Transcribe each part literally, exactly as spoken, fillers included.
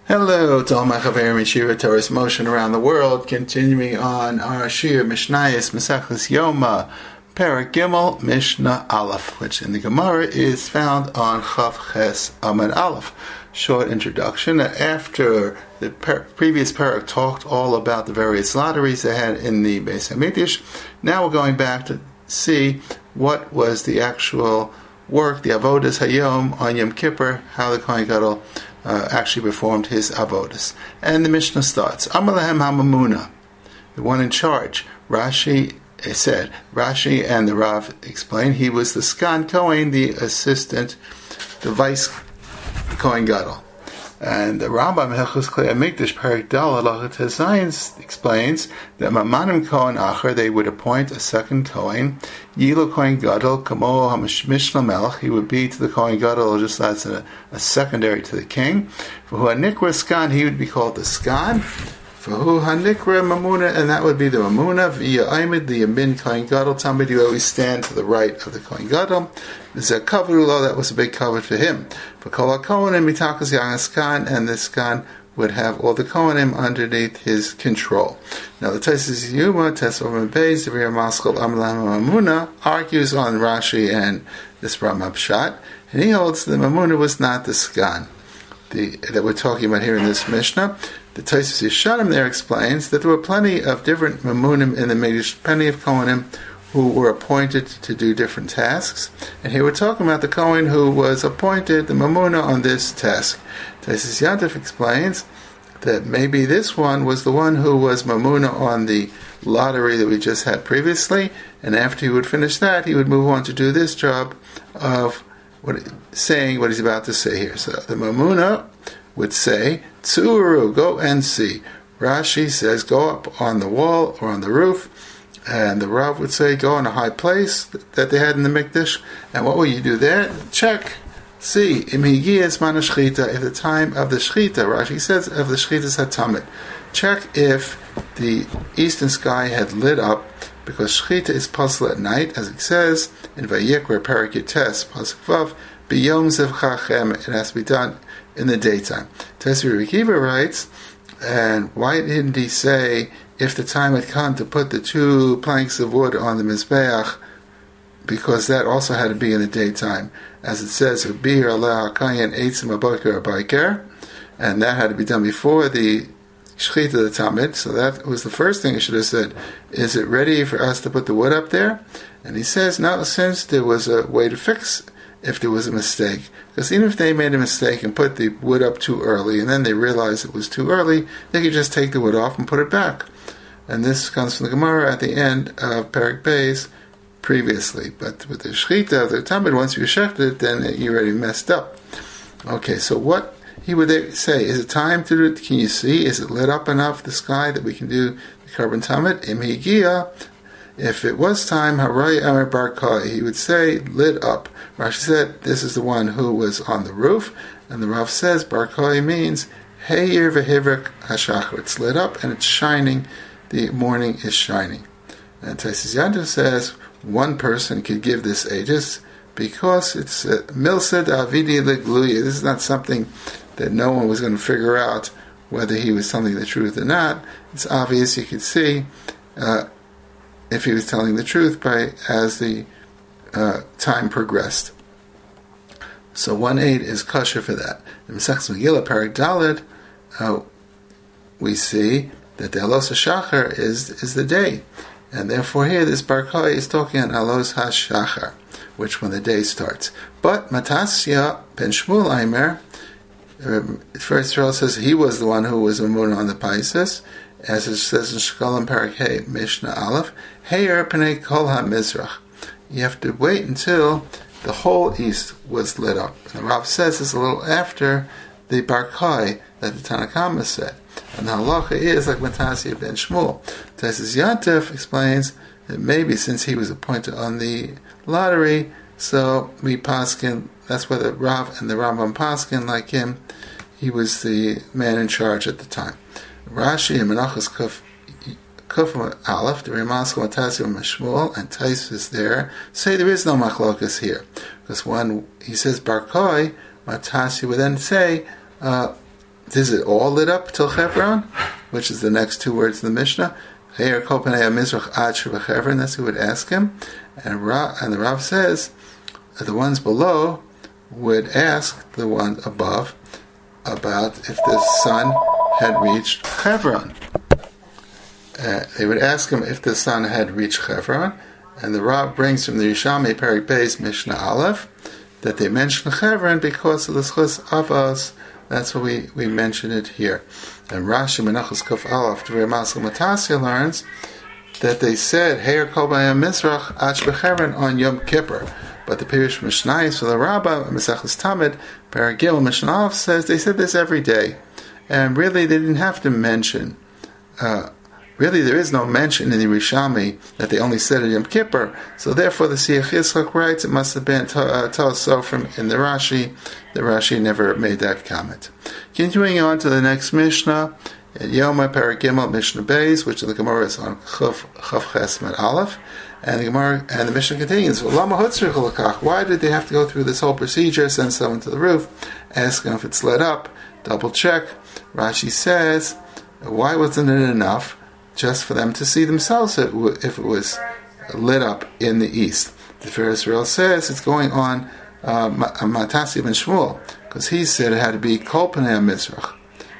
Hello to all my Chaverim and Shira Torah's motion around the world, continuing on our Shir Mishnayos Mesachos Yoma, Perek Gimel, Mishnah Aleph, which in the Gemara is found on Chav Ches Amud Aleph. Short introduction. After the per- previous parak talked all about the various lotteries they had in the Beis Hamikdash, now we're going back to see what was the actual work, the Avodas Hayom on Yom Kippur, how the Kohen Gadol Uh, actually performed his avodas. And the Mishnah starts, Amar lahem HaMamuna, the one in charge. Rashi said, Rashi and the Rav explained, he was the Skan Kohen, the assistant, the vice Kohen Gadol. And the Rambam Hilchos Klei HaMikdash Perek Dal Halachot Hazayin explains that Mamanim Kohen Acher, they would appoint a second Kohen, Yilo Kohen Gadol Kamo HaMishna Melech, he would be to the Kohen Gadol just as a, a secondary to the king. For who Hanikra Skan, he would be called the Skan. For who Hanikra Mamuna, and that would be the Mamuna. V'ya Aimid, the Yamin Kohen Gadol, somebody who always stand to the right of the Kohen Gadol. Zekavulo, that was a big cover for him. For Kol HaKohanim Mitakas Yagaskan, and this Skan would have all the Kohanim underneath his control. Now the Taisus Yuma, Tesov Beis, the Rir Maskal Amlam Mamuna, argues on Rashi and this Ramab Pshat, and he holds that Mamuna was not the Skan the, that we're talking about here in this Mishnah. The Taisus Yeshanim there explains that there were plenty of different Mamunim in the Mikdash, plenty of Kohanim who were appointed to do different tasks. And here we're talking about the Kohen who was appointed, the Mamuna, on this task. Taisus Yantif explains that maybe this one was the one who was Mamuna on the lottery that we just had previously, and after he would finish that, he would move on to do this job of what, saying what he's about to say here. So the Mamuna would say, Tsuru, go and see. Rashi says, go up on the wall or on the roof. And the Rav would say, go in a high place that they had in the Mikdash. And what will you do there? Check. See. Im higiyas mana shchita. If the time of the shchita, Rashi says, of the shchita's hatamid. Check if the eastern sky had lit up, because shchita is possible at night, as it says in Vayikra Perek Yates, Pasuk Vav, B'yom zev chachem. It has to be done in the daytime. Tesri Rekiva writes, and why didn't he say, if the time had come to put the two planks of wood on the Mizbeach, because that also had to be in the daytime, as it says, and that had to be done before the Shechita of the Tamid. So that was the first thing he should have said. Is it ready for us to put the wood up there? And he says, no, since there was a way to fix if there was a mistake. Because even if they made a mistake and put the wood up too early, and then they realized it was too early, they could just take the wood off and put it back. And this comes from the Gemara at the end of Perek Beis previously. But with the Shechita of the Tamid, once you shecht it, then you already messed up. Okay, so what he would say, is it time to do it? Can you see? Is it lit up enough, the sky, that we can do the Karban Tamid? Im higia, if it was time, Haray Amar Barkai, he would say, lit up. Rashi said, this is the one who was on the roof. And the Rav says, Barkai means, Heyir v'hivrik hashachar. It's lit up and it's shining. The morning is shining. And Taisus Yantiv says one person could give this aegis because it's milsed avidi legluya. This is not something that no one was going to figure out whether he was telling the truth or not. It's obvious, you could see uh, if he was telling the truth by as the uh, time progressed. So one aid is kosher for that. In Masechus Megillah Perek Daled, uh, we see that the Alos HaShachar is is the day. And therefore here this Barkai is talking on Alos HaShachar, which when the day starts. But Matasya ben Shmuel Aimer, first Israel says he was the one who was Amun on the Paisis, as it says in Shkolim Perek Hey, Mishnah Aleph, Heyer Pnei Kol HaMizrach. You have to wait until the whole east was lit up. And the Rav says this a little after the Barkai that the Tanakama said. And the halacha is like Matasya ben Shmuel. Taisus Yantif explains that maybe since he was appointed on the lottery, so we paskin, that's why the Rav and the Rambam paskin like him, he was the man in charge at the time. Rashi and Menachos Kuf Kuf Aleph, the Ramaskal Matasya ben Shmuel, and Taisus there say there is no machlokas here, because when he says Barkai, Matasya would then say, uh, is it all lit up till Chevron, which is the next two words in the Mishnah? That's who would ask him, and Ra, and the Rav says the ones below would ask the one above about if the sun had reached Chevron. Uh, they would ask him if the sun had reached Chevron, and the Rav brings from the Yerushalmi Perek Beis Mishnah Aleph that they mention Chevron because of the Schus Avos. That's why we, we mention it here. And Rashi Menachos Kuf Aleph Dvei Masel Matasya learns that they said Heir Kol Bayam Mizrach Ach Bechevron on Yom Kippur. But the Pirush Mishnayos for the Rabbah Mesachos Tamid Perek Gimel Mishnah Aleph says they said this every day, and really they didn't have to mention. Uh, Really, there is no mention in the Yerushalmi that they only said it Yom Kippur. So therefore, the Siach Yitzchak writes it must have been Tal Sofrim in the Rashi. The Rashi never made that comment. Continuing on to the next Mishnah, Yoma Perek Gimel Mishnah Beis, which the Gemara is on Chav Ches Med Aleph, and the Gemara and the Mishnah continues. Why did they have to go through this whole procedure? Send someone to the roof, ask them if it's lit up, double check. Rashi says, why wasn't it enough just for them to see themselves if it was lit up in the east? The Fer Israel says it's going on uh, Matasi ben Shmuel, because he said it had to be Kol Panei Mizrach,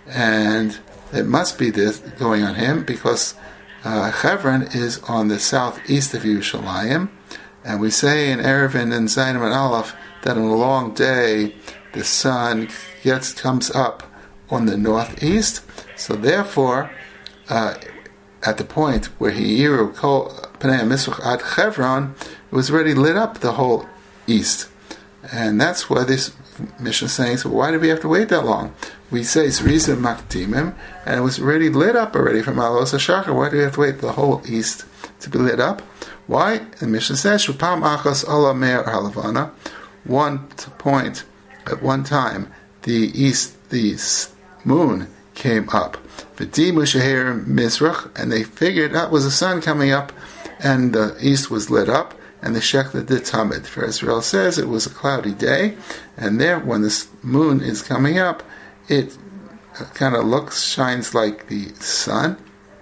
and it must be this going on him because uh, Chevron is on the southeast of Yerushalayim, and we say in Erevin and Zayim and Aleph that on a long day the sun gets comes up on the northeast, so therefore uh, at the point where he Yiru Kol Panei Mizrach ad Chevron, it was already lit up the whole east. And that's why this Mishnah is saying, so why did we have to wait that long? We say it's reason Makdimim, and it was already lit up already from Alos HaShachar. Why do we have to wait the whole east to be lit up? Why? The Mishnah says, Shupam Achas Ala Me'er Halavana, one point, at one time, the east, the moon came up. V'dimu sheher Mizrach, and they figured that was the sun coming up, and the east was lit up, and the Shechta did Tamid. For Israel says it was a cloudy day, and there, when the moon is coming up, it kind of looks, shines like the sun.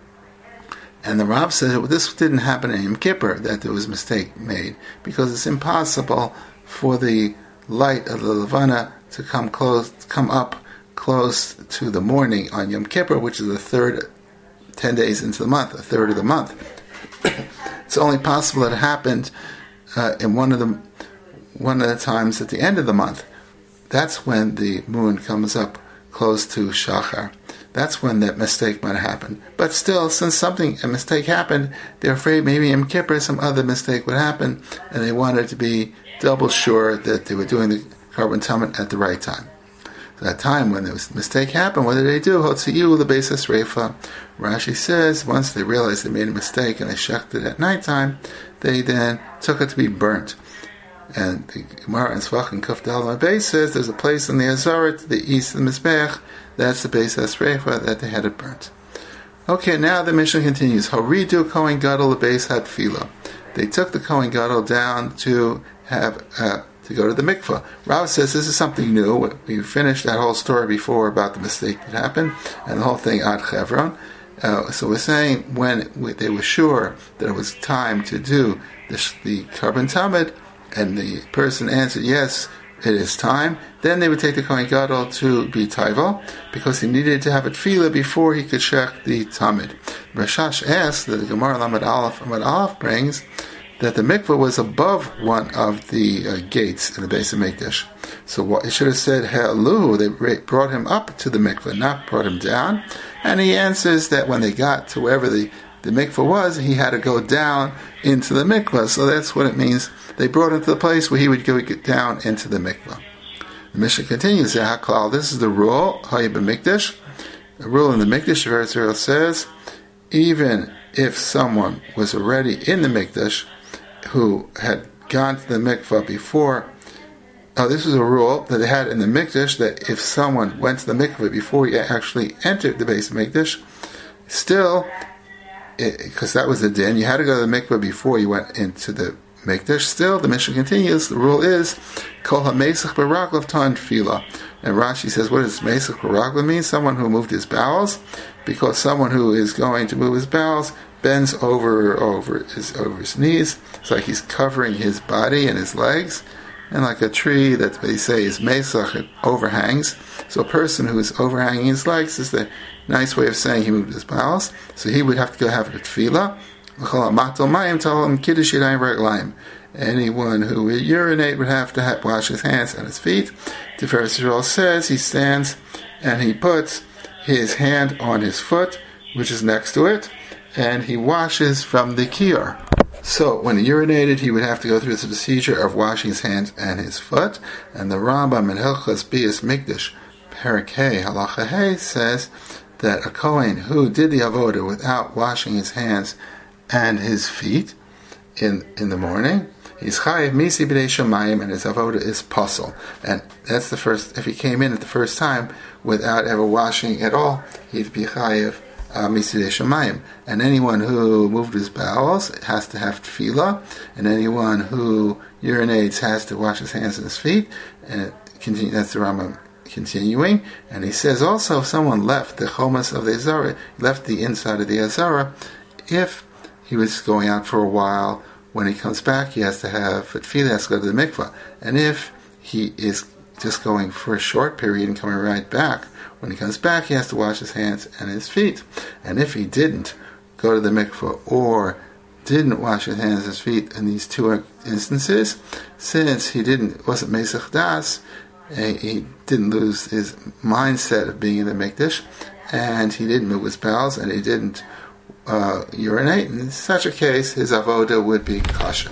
And the Rav says well, this didn't happen in Yom Kippur, that there was a mistake made, because it's impossible for the light of the Levana to come close, come up close to the morning on Yom Kippur, which is the third, ten days into the month, a third of the month. It's only possible that it happened uh, in one of the one of the times at the end of the month. That's when the moon comes up close to Shachar. That's when that mistake might have happened. But still, since something a mistake happened, they're afraid maybe in Kippur some other mistake would happen, and they wanted to be double sure that they were doing the Korban Tamid at the right time. So that time when the mistake happened, what did they do? Hotziyu the basis Reifa. Rashi says once they realized they made a mistake and they shecht it at nighttime, they then took it to be burnt. And the Gemara in Svach and Kuf Dal Mabay says there's a place in the Azara to the east of the Mizbech, that's the basis Reifa, that they had it burnt. Okay, now the mission continues. Horidu Kohen Gadol the base had Fila. They took the Kohen Gadol down to have uh, to go to the mikvah. Rav says this is something new. We finished that whole story before about the mistake that happened and the whole thing ad Chevron. Uh, so we're saying when we, they were sure that it was time to do the, the Korban Tamid, and the person answered yes, it is time, then they would take the Kohen Gadol to be Taival, because he needed to have it Tefillah before he could shech the Tamid. Rashash asks that the Gemara Lamed Aleph Lamed Aleph brings that the mikveh was above one of the uh, gates in the base of Mikdash. So what it should have said Ha'alu, they brought him up to the mikveh, not brought him down. And he answers that when they got to wherever the, the mikveh was, he had to go down into the mikveh. So that's what it means. They brought him to the place where he would go get down into the mikveh. The Mishnah continues, this is the rule, Hayy b'Mikdash. The rule in the Mikdash, Israel says, even if someone was already in the Mikdash, who had gone to the mikvah before, oh, this was a rule that they had in the Mikdash, that if someone went to the mikvah before he actually entered the base of Mikdash, still, because that was the din, you had to go to the mikvah before you went into the Mikdash. Still, the Mishnah continues. The rule is Kol HaMesach B'Raglav Tan Tefillah. And Rashi says, what does Mesach B'Raglav mean? Someone who moved his bowels, because someone who is going to move his bowels bends over over his over his knees. It's like he's covering his body and his legs, and like a tree that they say is mesach, it overhangs. So a person who is overhanging his legs is the nice way of saying he moved his bowels. So he would have to go have a tefillah. Anyone who would urinate would have to have, wash his hands and his feet. Tiferes Yisrael says he stands and he puts his hand on his foot, which is next to it, and he washes from the kiyur. So when he urinated, he would have to go through the procedure of washing his hands and his foot. And the Rambam in Hilchos Bias Mikdash, Perek Hey, Halacha Hey, says that a Kohen who did the avoda without washing his hands and his feet in in the morning, he's chayiv misi b'nei shamayim, and his avoda is pasul. And that's the first. If he came in at the first time without ever washing at all, he'd be chayiv uh, misi b'nei shamayim. And anyone who moved his bowels has to have tefillah, and anyone who urinates has to wash his hands and his feet. And it continue, that's the Rambam continuing. And he says also, if someone left the chomas of the Azara, left the inside of the Azara, if he was going out for a while, when he comes back, he has to have tefillah, he has to go to the mikvah. And if he is just going for a short period and coming right back, when he comes back, he has to wash his hands and his feet. And if he didn't go to the mikvah or didn't wash his hands and his feet in these two instances, since he didn't wasn't mesach das, he didn't lose his mindset of being in the mikdash, and he didn't move his bowels, and he didn't Uh, urinate. In such a case, his avoda would be kosher.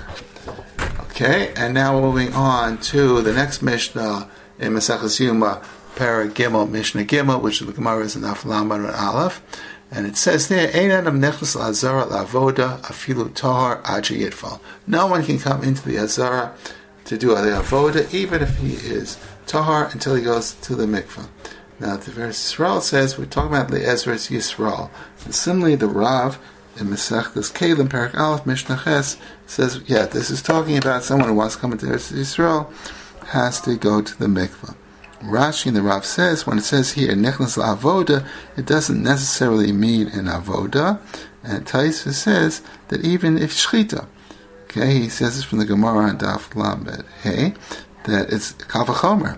Okay, and now moving on to the next Mishnah in Maseches Yoma, Perek Gimel, Mishnah Gimel, which the Gemara is in Daf Lamed and Aleph, and it says there, "Ein adam nechlas la'azara la'avoda afilu tahar ad sheyitfal." No one can come into the azara to do the avoda, even if he is tahar, until he goes to the mikvah. Now, the verse Yisrael says, we're talking about Le'ezras Yisrael. And similarly, the Rav in Masechtas Kelim, Perek Aleph, Mishnah Ches, says, yeah, this is talking about someone who wants to come into Eretz Yisrael, has to go to the mikvah. Rashi in the Rav says, when it says here, Nechnas La'avoda, it doesn't necessarily mean an avoda. And Taisa says that even if Shchita, okay, he says this from the Gemara on Daf Lamed, hey, that it's Kavachomer.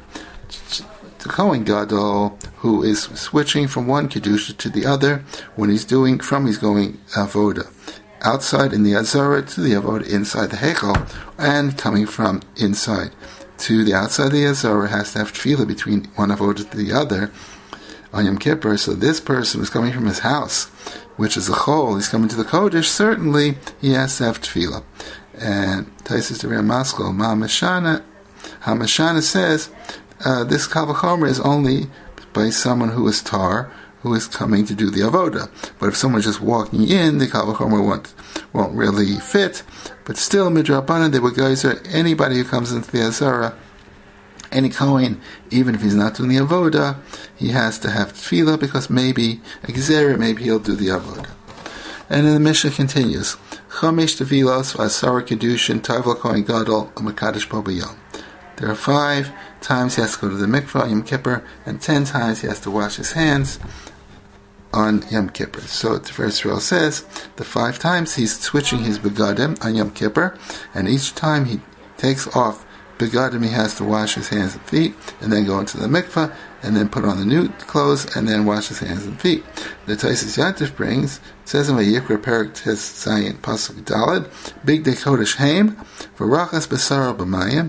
The Kohen Gadol who is switching from one kedusha to the other, when he's doing from he's going avoda outside in the azara to the avoda inside the heichal, and coming from inside to the outside of the azara has to have tefillah between one avoda to the other on Yom Kippur. So this person is coming from his house, which is a chol, he's coming to the kodesh. Certainly he has to have tefillah. And Taisus de Ramaskal Ma Mashana Hamashana says, Uh, this Kavachomer is only by someone who is tar, who is coming to do the avoda. But if someone's just walking in, the Kavachomer won't, won't really fit. But still, Midrabanan, they would geyser anybody who comes into the Azara, any Kohen, even if he's not doing the avoda, he has to have tefillah, because maybe, Exera, maybe he'll do the avoda. And then the Mishnah continues, Chomesh tevilos v'asara kedushin tavla Kohen Gadol u'mekadosh bo b'yom. There are five times he has to go to the mikvah on Yom Kippur, and ten times he has to wash his hands on Yom Kippur. So the verse Yisrael says, the five times he's switching his begadim on Yom Kippur, and each time he takes off begadim, he has to wash his hands and feet, and then go into the mikvah, and then put on the new clothes, and then wash his hands and feet. The Taisus Yantif brings, it says in Vayikra Perek Tes Zayin Pasuk Daled, Big Day Kodesh Haim, V'rachas B'sara B'mayim,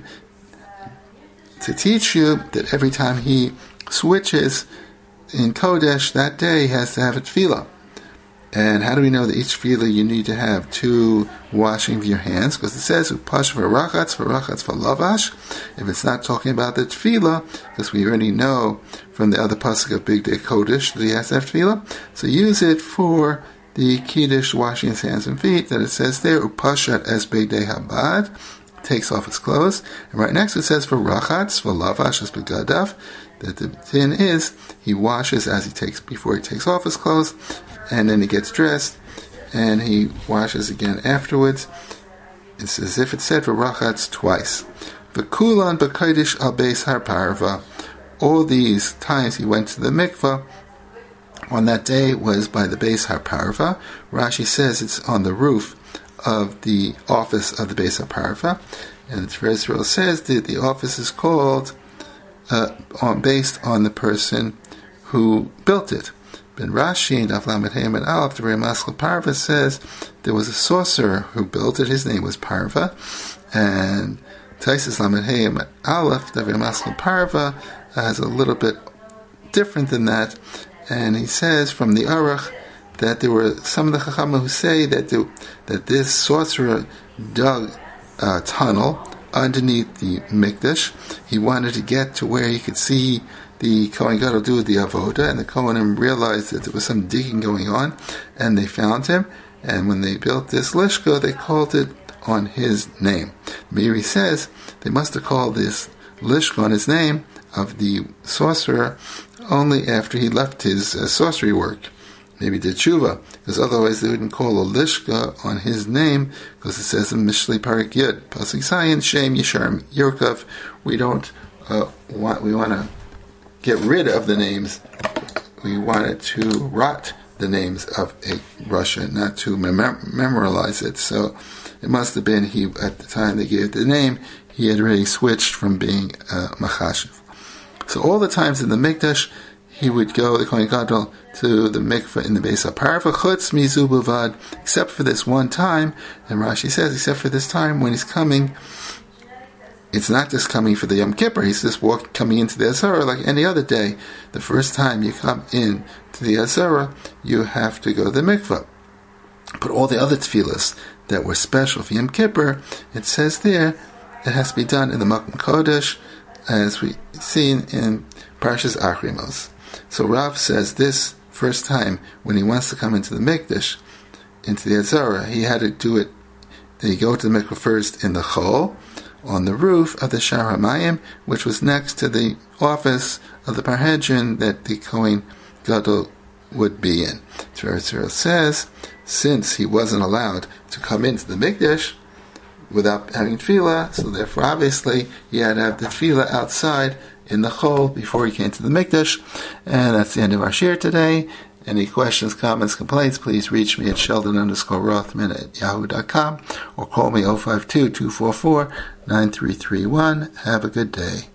to teach you that every time he switches in Kodesh that day, he has to have a tefillah. And how do we know that each tefillah you need to have two washing of your hands? Because it says upash v'rachatz v'rachatz v'lavash. If it's not talking about the tefillah, because we already know from the other pasuk of Big Day Kodesh that he has to have tefillah, so use it for the kiddush washing his hands and feet. That it says there upashat as Big Day Habad, takes off his clothes, and right next it says for rachatz for lavash as begadav, that the din is he washes as he takes before he takes off his clothes, and then he gets dressed and he washes again afterwards. It's as if it said v'rachatz twice. V'kulan b'kodesh al beis har parva. All these times he went to the mikvah on that day was by the Beis HaParva. Rashi says it's on the roof of the office of the Beis HaParva. And the Tzver Yisrael says that the office is called uh, on, based on the person who built it. Ben Rashi and Avlamet Hayim and Aleph, the Ramaskal Parva says there was a sorcerer who built it. His name was Parva. And Taisis Lamet Hayim and Aleph, the Ramaskal Parva, has a little bit different than that. And he says from the Aruch that there were some of the Chachamim who say that the, that this sorcerer dug a tunnel underneath the Mikdash. He wanted to get to where he could see the Kohen Gadol do the Avoda, and the Kohanim realized that there was some digging going on, and they found him. And when they built this Lishka, they called it on his name. Meiri says they must have called this Lishka on his name of the sorcerer only after he left his uh, sorcery work. Maybe did tshuva, because otherwise they wouldn't call a lishka on his name, because it says in Mishlei Parak Yud, Pasuk Zayin, Shem Yisharm Yerkov. We don't uh, want. We want to get rid of the names. We wanted to rot the names of a Russia, not to mem- memorialize it. So it must have been he at the time they gave the name, he had already switched from being uh, Machashiv. So all the times in the Mikdash, he would go, the Kohen Gadol, to the mikveh in the Beis HaParva, chutz mizu b'vad, except for this one time, and Rashi says, except for this time when he's coming, it's not just coming for the Yom Kippur, he's just walking, coming into the Azara like any other day. The first time you come in to the Azara, you have to go to the mikveh. But all the other tefillas that were special for Yom Kippur, it says there, it has to be done in the Makom Kodesh, as we've seen in Parshas Achrimos. So Rav says this first time, when he wants to come into the Mikdash, into the Azara, he had to do it, they go to the mikveh first in the Chol, on the roof of the Shar HaMayim, which was next to the office of the Parhedrin that the Kohen Gadol would be in. Tzver Yisrael says, since he wasn't allowed to come into the Mikdash without having tefillah, so therefore obviously he had to have the tefillah outside in the chol before he came to the mikdash. And that's the end of our shir today. Any questions, comments, complaints, please reach me at sheldon underscore rothman at yahoo dot com or call me oh five two, two four four, nine three three one. Have a good day.